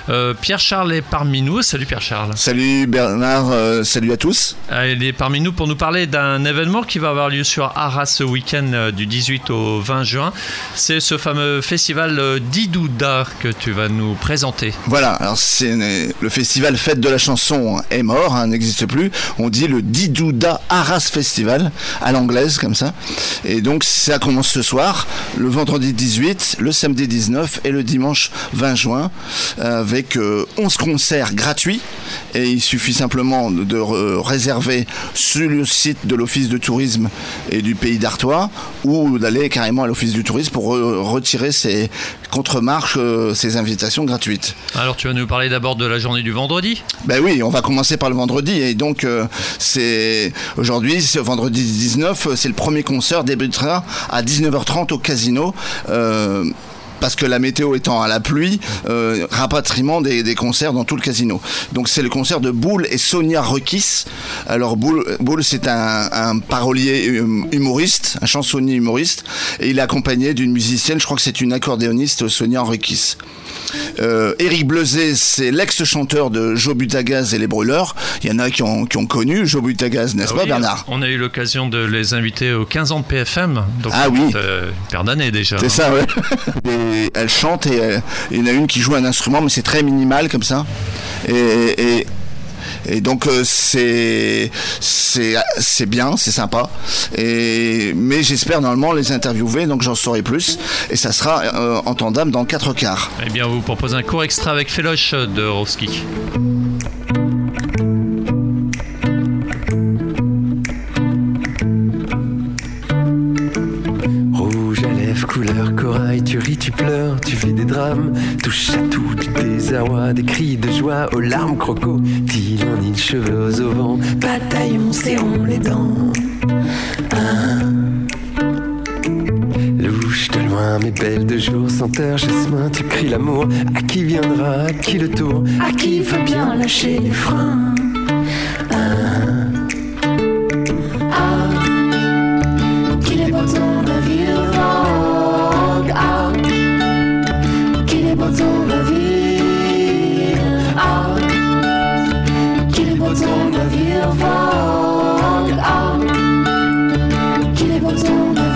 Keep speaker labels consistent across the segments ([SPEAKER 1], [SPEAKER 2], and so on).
[SPEAKER 1] Pierre-Charles est parmi nous. Salut Pierre-Charles.
[SPEAKER 2] Salut Bernard, salut à tous.
[SPEAKER 1] Il est parmi nous pour nous parler d'un événement qui va avoir lieu sur Arras ce week-end du 18 au 20 juin. C'est ce fameux festival Didouda que tu vas nous présenter.
[SPEAKER 2] Voilà, alors c'est le festival Fête de la chanson est mort, n'existe plus. On dit le Didouda Arras Festival à l'anglaise comme ça. Et donc ça commence ce soir, le vendredi 18, le samedi 19 et le dimanche 20 juin avec 11 concerts gratuits. Et il suffit simplement de réserver sur le site de l'Office de tourisme et du Pays d'Artois ou d'aller carrément à l'Office du tourisme pour retirer ces contre-marches, ces invitations gratuites.
[SPEAKER 1] Alors tu vas nous parler d'abord de la journée du vendredi ?
[SPEAKER 2] Ben oui, on va commencer par le vendredi et donc aujourd'hui, ce vendredi 19, c'est le premier concert, débutera à 19h30 au Casino. Parce que la météo étant à la pluie, rapatriement des concerts dans tout le Casino. Donc c'est le concert de Boule et Sonia Requis. Alors Boule c'est un parolier humoriste, un chansonnier humoriste, et il est accompagné d'une musicienne, je crois que c'est une accordéoniste, Sonia Requis. Éric Bleuzet, c'est l'ex-chanteur de Joe Butagaz et les Brûleurs. Il y en a qui ont connu Joe Butagaz, n'est-ce pas Bernard ?
[SPEAKER 1] On a eu l'occasion de les inviter aux 15 ans de PFM, donc
[SPEAKER 2] oui.
[SPEAKER 1] Une paire d'années déjà.
[SPEAKER 2] C'est ça, ouais. Et elle chante et il y en a une qui joue un instrument, mais c'est très minimal comme ça. Et donc c'est bien, c'est sympa. Mais j'espère normalement les interviewer, donc j'en saurai plus. Et ça sera entendable dans 4 quarts.
[SPEAKER 1] Eh bien, on vous propose un court extrait avec Féloche de Rovski.
[SPEAKER 3] Couleur corail, tu ris, tu pleures, tu vis des drames, touche à tout, du désarroi, des cris de joie, aux larmes crocodiles, en île, cheveux au vent, bataillons, serrons les dents. Louche de loin, mais belle de jour, senteur, jasmin, tu cries l'amour, à qui viendra, à qui le tour, à qui veut bien lâcher les freins. Qu'il est beau ton navire vogue, qu'il est beau ton navire, qu'il est beau ton navire vogue, qu'il est beau ton navire.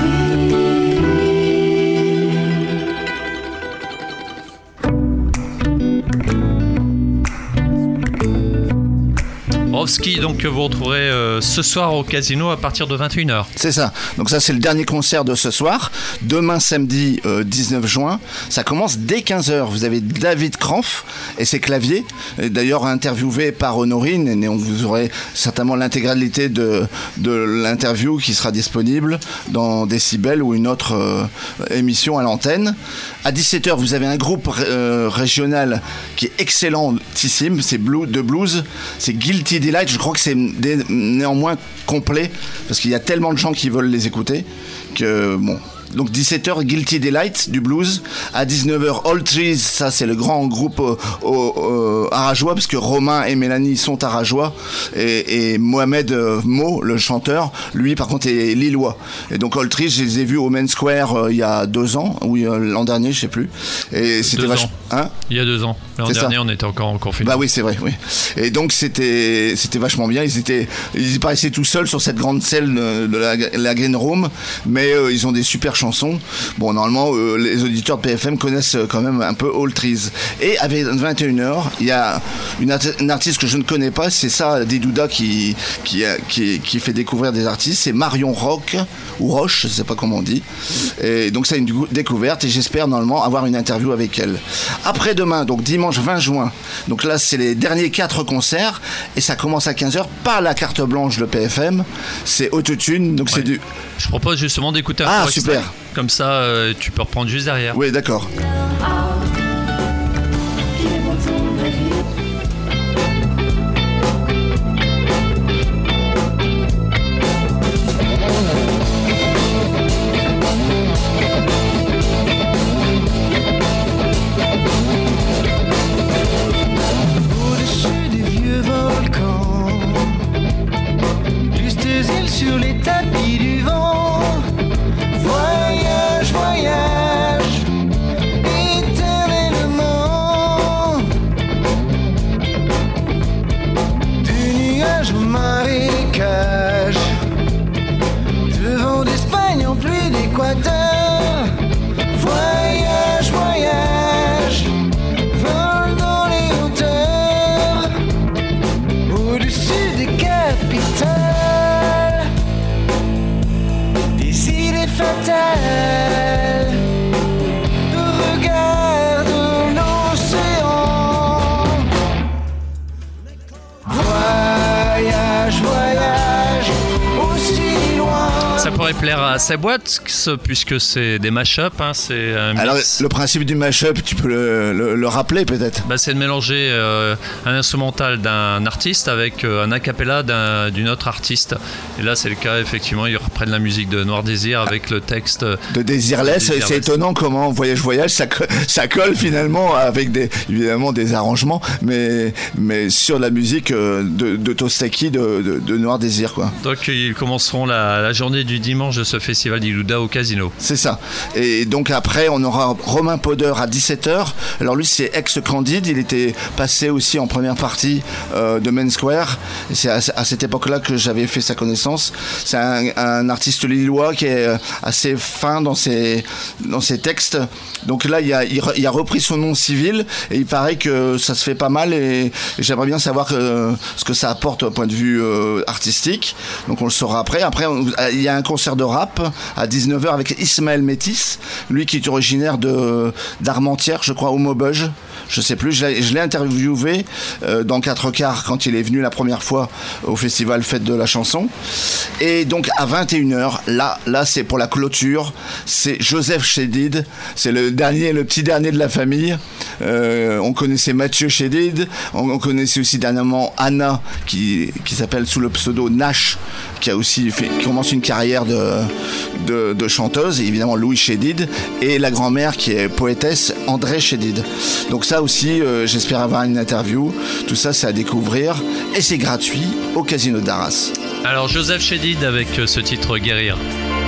[SPEAKER 1] Rovski, donc que vous retrouverez ce soir au Casino à partir de 21h.
[SPEAKER 2] C'est ça. Donc ça c'est le dernier concert de ce soir. Demain samedi 19 juin, ça commence dès 15h. Vous avez David Kranf et ses claviers. Et d'ailleurs interviewé par Honorine, et vous aurez certainement l'intégralité de l'interview qui sera disponible dans Décibel ou une autre émission à l'antenne. À 17h, vous avez un groupe régional qui est excellentissime, c'est de blues, c'est Guilty Delight. Je crois que c'est néanmoins complet parce qu'il y a tellement de gens qui veulent les écouter que bon. Donc 17h, Guilty Delight du blues. À 19h, All Trees, ça c'est le grand groupe arajois, parce que Romain et Mélanie sont arajois, et Mohamed Mo, le chanteur, lui par contre est lillois. Et donc All Trees, je les ai vus au Main Square il y a 2 ans, ou l'an dernier, je sais plus. Et c'était vachement.
[SPEAKER 1] Il y a 2 ans. L'an dernier, on était encore en confinement.
[SPEAKER 2] Bah oui, c'est vrai, oui. Et donc c'était vachement bien. Ils paraissaient tout seuls sur cette grande scène de la Green Room, mais ils ont des super chansons. Bon, normalement, les auditeurs de PFM connaissent quand même un peu All Trees. Et avec 21h, il y a une artiste que je ne connais pas, c'est ça, Didouda qui fait découvrir des artistes. C'est Marion Rock, ou Roche, je ne sais pas comment on dit. Et donc, c'est une découverte et j'espère normalement avoir une interview avec elle. Après-demain, donc dimanche 20 juin, donc là, c'est les derniers 4 concerts et ça commence à 15h par la carte blanche de PFM. C'est Autotune, donc c'est du.
[SPEAKER 1] Je propose justement d'écouter un
[SPEAKER 2] Ah, super.
[SPEAKER 1] Comme ça, tu peux reprendre juste derrière.
[SPEAKER 2] Oui, d'accord.
[SPEAKER 4] Au-dessus des vieux volcans, juste îles sur les tapis du vent. Voyage, voyage, éternellement.
[SPEAKER 1] pourrait plaire à sa boîte, puisque c'est des mash-up. Hein, c'est un mix.
[SPEAKER 2] Alors, le principe du mash-up, tu peux le rappeler peut-être.
[SPEAKER 1] C'est de mélanger un instrumental d'un artiste avec un a cappella d'une autre artiste. Et là, c'est le cas, effectivement, ils reprennent la musique de Noir Désir avec le texte
[SPEAKER 2] de Désirless. C'est étonnant comment Voyage, ça colle finalement avec évidemment des arrangements, mais sur la musique de Tostaki de Noir Désir, quoi.
[SPEAKER 1] Donc ils commenceront la journée du dimanche de ce festival d'Ilouda au Casino.
[SPEAKER 2] C'est ça. Et donc après on aura Romain Poder à 17h. Alors lui c'est ex-Candide, il était passé aussi en première partie de Main Square. Et c'est à cette époque-là que j'avais fait sa connaissance. C'est un artiste lillois qui est assez fin dans ses textes. Donc là il a repris son nom civil et il paraît que ça se fait pas mal et j'aimerais bien savoir ce que ça apporte au point de vue artistique. Donc on le saura après. Après il y a un concert de rap à 19h avec Ismaël Métis, lui qui est originaire d'Armentières, je crois, au Maubeuge. Je sais plus, je l'ai interviewé dans 4 quarts quand il est venu la première fois au festival Fête de la Chanson. Et donc à 21h, là c'est pour la clôture, c'est Joseph Chédid, c'est le petit dernier de la famille. On connaissait Mathieu Chédid, on connaissait aussi dernièrement Anna qui s'appelle sous le pseudo Nash, qui a aussi commencé une carrière de chanteuse, et évidemment Louis Chédid, et la grand-mère qui est poétesse André Chédid. Donc ça aussi, j'espère avoir une interview. Tout ça, c'est à découvrir et c'est gratuit au Casino d'Arras.
[SPEAKER 1] Alors Joseph Chédid avec ce titre Guérir.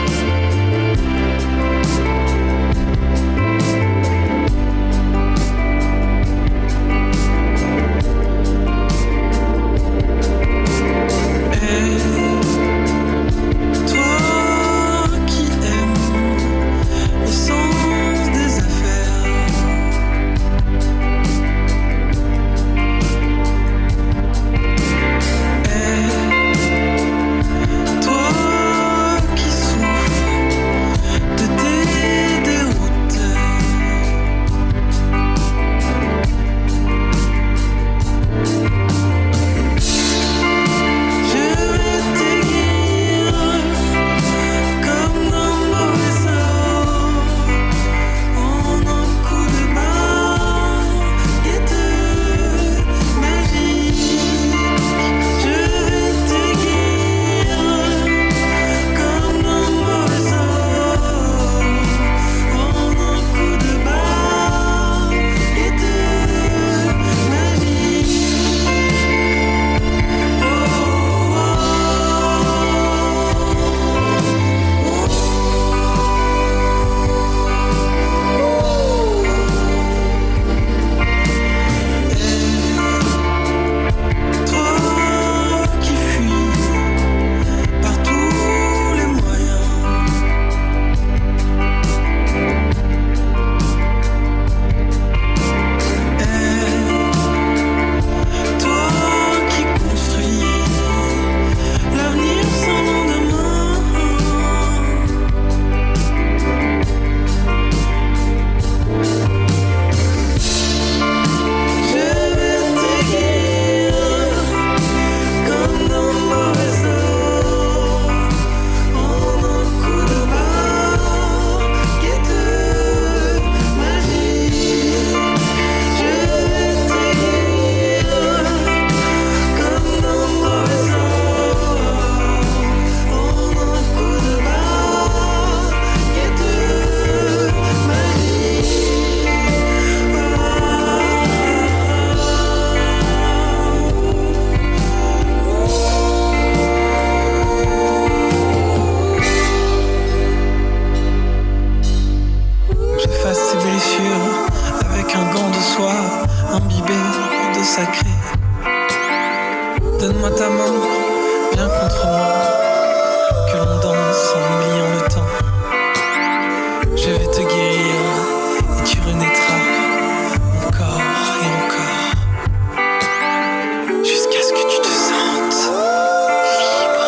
[SPEAKER 5] Donne-moi ta main, viens contre moi, que l'on danse en oubliant le temps. Je vais te guérir et tu renaîtras encore et encore, jusqu'à ce que tu te sentes libre.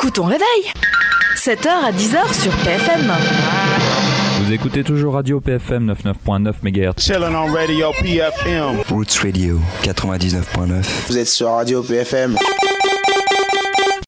[SPEAKER 6] Écoute ton réveil. 7h à 10h sur PFM.
[SPEAKER 7] Vous écoutez toujours Radio PFM 99.9 MHz.
[SPEAKER 8] Chillin' on Radio PFM.
[SPEAKER 9] Roots Radio 99.9.
[SPEAKER 10] Vous êtes sur Radio PFM.